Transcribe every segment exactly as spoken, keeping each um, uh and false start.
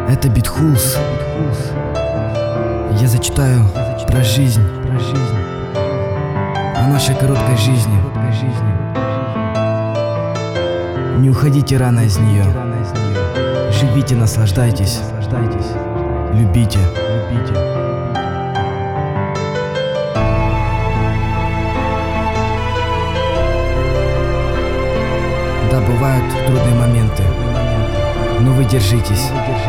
Это Битхулс. Я зачитаю про жизнь, о нашей короткой жизни. Не уходите рано из нее. Живите, наслаждайтесь, любите. Да, бывают трудные моменты, но вы держитесь.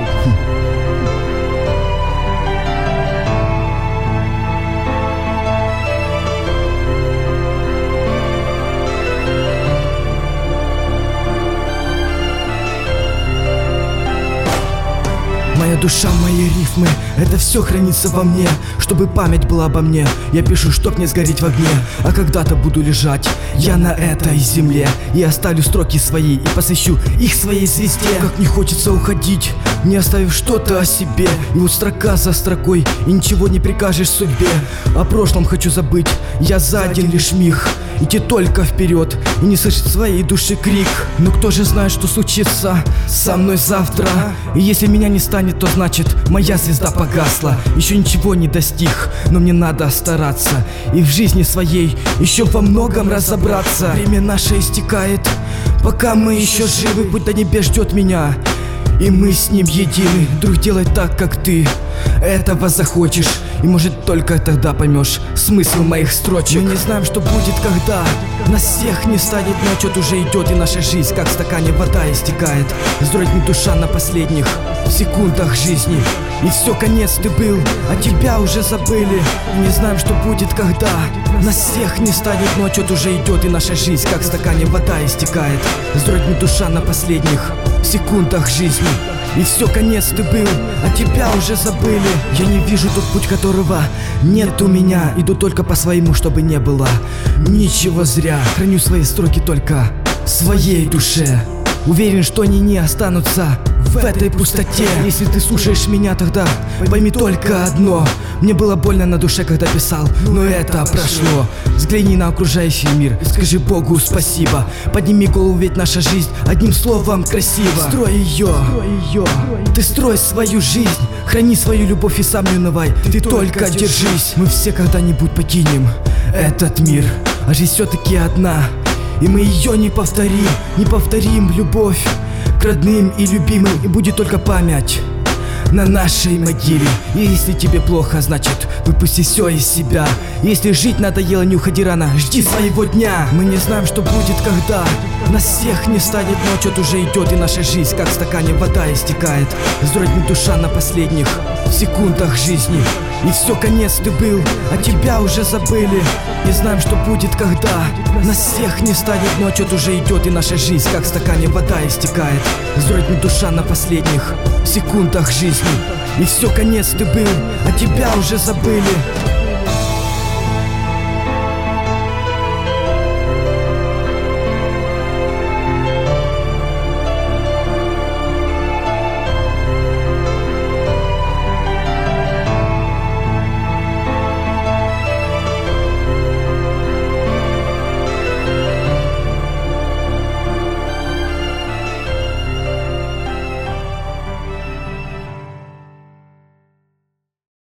Моя душа, мои рифмы, это все хранится во мне, чтобы память была обо мне. Я пишу, чтоб не сгореть в огне, а когда-то буду лежать я на этой земле и оставлю строки свои и посвящу их своей звезде. Как не хочется уходить, не оставив что-то о себе. И вот строка за строкой, и ничего не прикажешь судьбе. О прошлом хочу забыть, я за один лишь миг идти только вперед и не слышать своей души крик. Но кто же знает, что случится со мной завтра? И если меня не станет, то значит моя звезда погасла. Еще ничего не достиг, но мне надо стараться и в жизни своей еще во многом разобраться. Время наше истекает, пока мы еще живы. Путь до небес ждет меня, и мы с ним едины. Друг, делай так, как ты этого захочешь, и может только тогда поймешь смысл моих строчек. Мы не знаем, что будет, когда нас всех не станет, но отчет уже идет, и наша жизнь, как в стакане вода, истекает. Вздрогнет душа на последних секундах жизни, и все, конец ты был, а тебя уже забыли. Мы не знаем, что будет, когда нас всех не станет, но отчет уже идет, и наша жизнь, как в стакане вода, истекает. Вздрогнет душа на последних секундах жизни, и все, конец ты был, а тебя уже забыли. Я не вижу тот путь, которого нет у меня. Иду только по своему, чтобы не было ничего зря. Храню свои строки только в своей душе. Уверен, что они не останутся в этой пустоте. Если ты слушаешь меня, тогда пойми только одно: мне было больно на душе, когда писал, но это прошло. Взгляни на окружающий мир, скажи Богу спасибо. Подними голову, ведь наша жизнь одним словом красиво. Строй ее, ты строй свою жизнь, храни свою любовь и сам не унывай, ты только держись. Мы все когда-нибудь покинем этот мир, а жизнь все-таки одна, и мы ее не повторим. Не повторим любовь к родным и любимым, и будет только память на нашей могиле. И если тебе плохо, значит выпусти все из себя. Если жить надоело, не уходи рано, жди своего дня. Мы не знаем, что будет, когда нас всех не станет, но отчет уже идет, и наша жизнь, как в стакане вода, истекает. Вздрогнет душа на последних секундах жизни, и все, конец ты был, а тебя уже забыли. Не знаем, что будет, когда нас всех не станет, но отчет уже идет, и наша жизнь, как в стакане вода, истекает. Вздрогнет душа на последних секундах жизни, и все, конец ты был, а тебя уже забыли.